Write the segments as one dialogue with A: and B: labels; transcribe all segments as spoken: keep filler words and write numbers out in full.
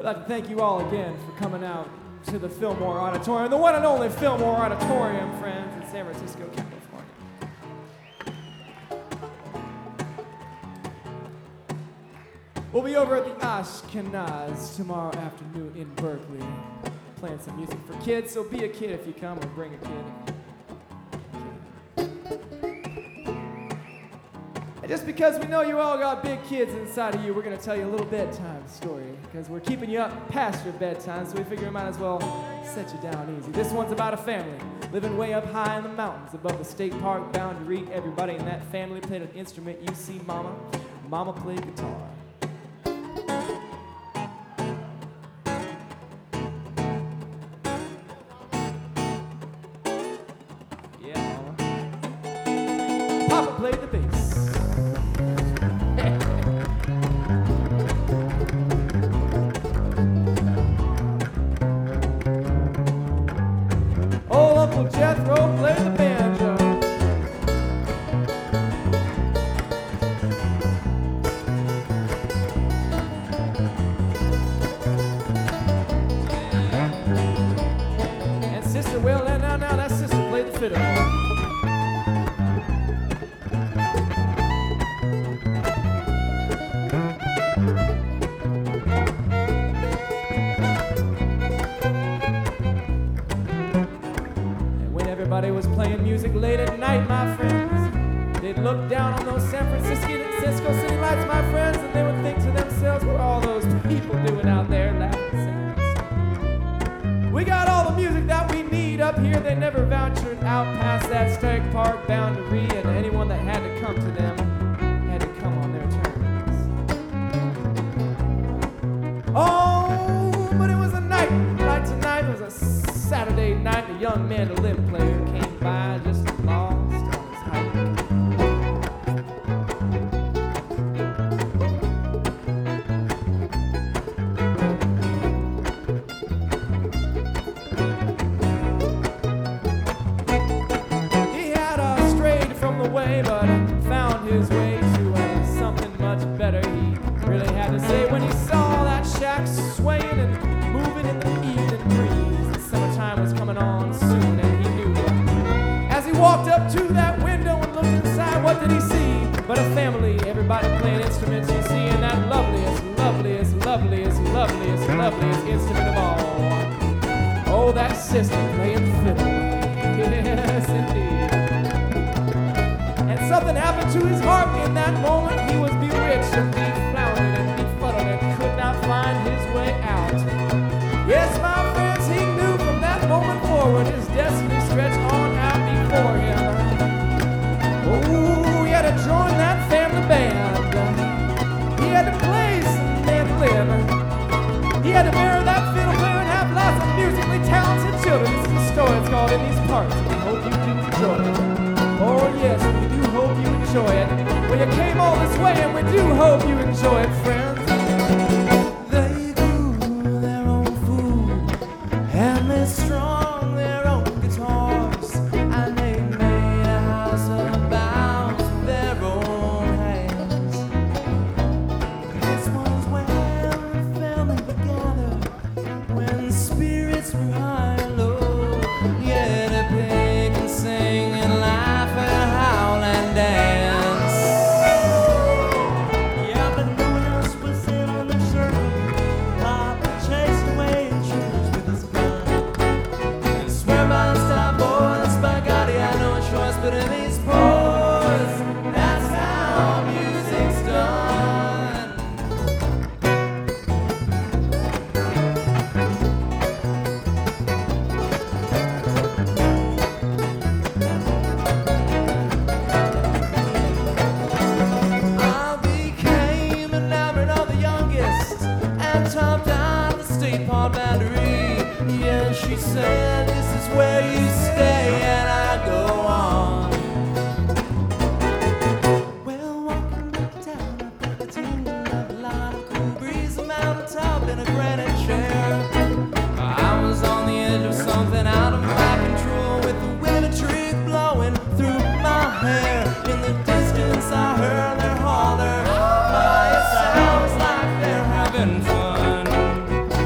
A: like to thank you all again for coming out to the Fillmore Auditorium, the one and only Fillmore Auditorium, friends, in San Francisco, California. We'll be over at the Ashkenaz tomorrow afternoon in Berkeley, playing some music for kids, so be a kid if you come, or bring a kid. And just because we know you all got big kids inside of you, we're going to tell you a little bedtime story, because we're keeping you up past your bedtime, so we figure we might as well set you down easy. This one's about a family living way up high in the mountains above the state park boundary. Everybody in that family played an instrument. You see Mama. Mama played guitar. Yeah, Mama. Papa played the bass. Uncle Jethro played the banjo. And Sister, well, now, now, that sister played the fiddle. Everybody was playing music late at night, my friends. They'd look down on those San Francisco, Cisco city lights, my friends, and they would think to themselves, what are all those people doing out there laughing, singing this song? We got all the music that we need up here. They never ventured out past that state park boundary, and anyone that had to come to them had to come on their terms. Oh, but it was a night like tonight. It was a Saturday night. A young mandolin player came by just lost on his hike. He had uh, strayed from the way, but found his way to uh, something much better. He really had to say when he saw that shack swaying and moving in the evening breeze. The summertime was coming on soon, and he knew. As he walked up to that window and looked inside, what did he see? But a family, everybody playing instruments, you see, and that loveliest, loveliest, loveliest, loveliest, loveliest instrument of all. Oh, that sister playing fiddle. Yes, indeed. And something happened to his heart in that moment. He was bewitched and he floundered and befuddled and could not find his way out. Yes, my friends, he knew from that moment forward his destiny stretched on out before him. Oh, he had to join that family band. He had to play some mandolin. He had to marry that fiddle player and have lots of musically talented children. This is the story. It's called In These Parts. We hope you do enjoy it. Oh, yes, we do hope you enjoy it. Well, you came all this way, and we do hope you enjoy it, friends. She said, this is where you stay, and I go on. Well, walking back down, I put the tingle of a lot of cool breeze, a mountaintop in a granite chair. I was on the edge of something out of my control, with the winter tree blowing through my hair. In the distance, I heard their holler. Oh, it sounds like they're having fun.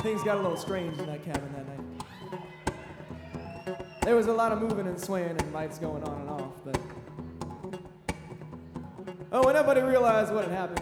A: things got a little strange in that cabin that night. There was a lot of moving and swaying and lights going on and off, but oh, when nobody realized what had happened,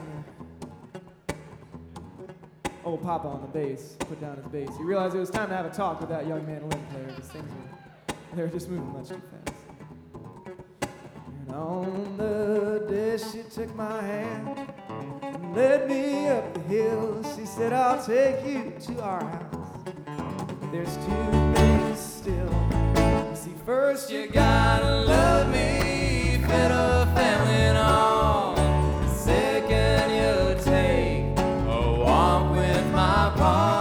A: old Papa on the bass put down his bass. He realized it was time to have a talk with that young mandolin player because things were, they were just moving much too fast. And on the day she took my hand and led me up the hill, she said, I'll take you to our house. There's two things still. You see, first you gotta love me, fit a family and all. Second you take a walk with my pa.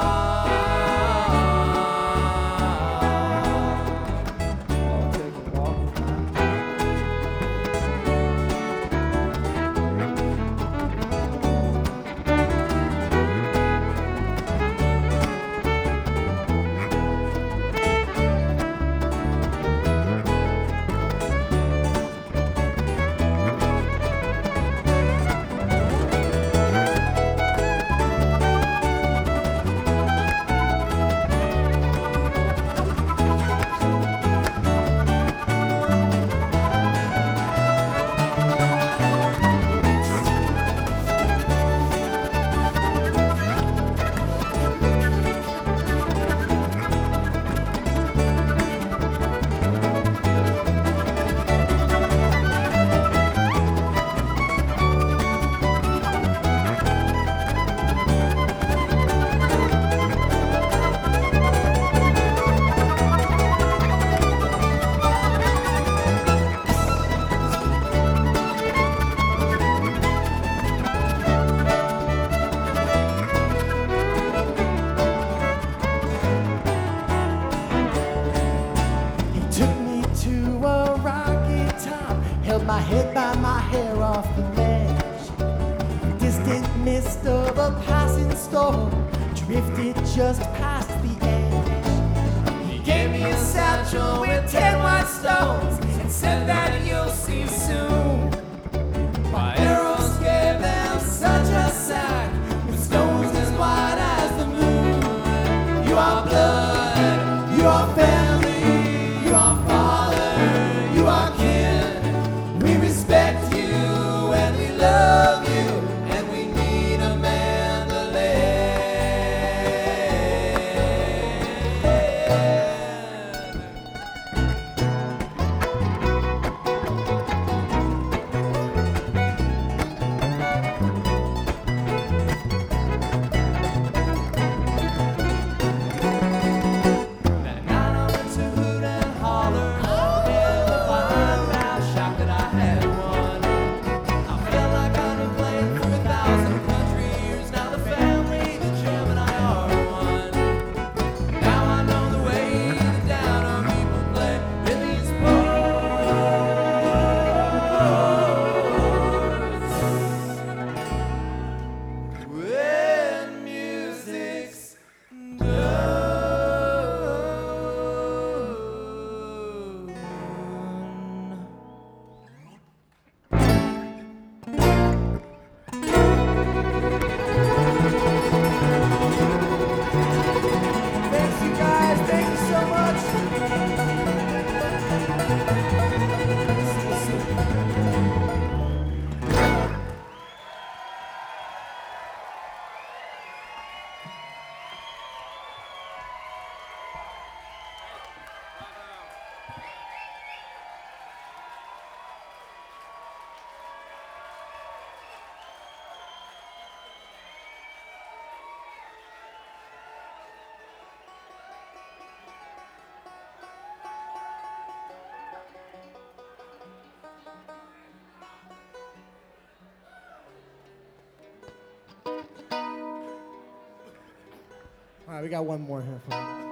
A: I'll take a walk with my pa.
B: My head by my hair off the ledge. The distant mist of a passing storm drifted just past the edge. He gave me a satchel with ten white stones and said that you'll see soon. My arrows gave them such a sack with stones as white as the moon. You are blood, you are family, you are father, you are kin. We respect you and we love you and we need a mandolin. That night I went to hoot and holler. Oh, yeah, the fine round shot that I had won. I felt like I'd been playing for a thousand country years. Now the family, the jam, and I are one. Now I know the way the downer people play in these bars. When music's done. Thanks, you guys. Thank you so much. See you soon. All right, we got one more here for you.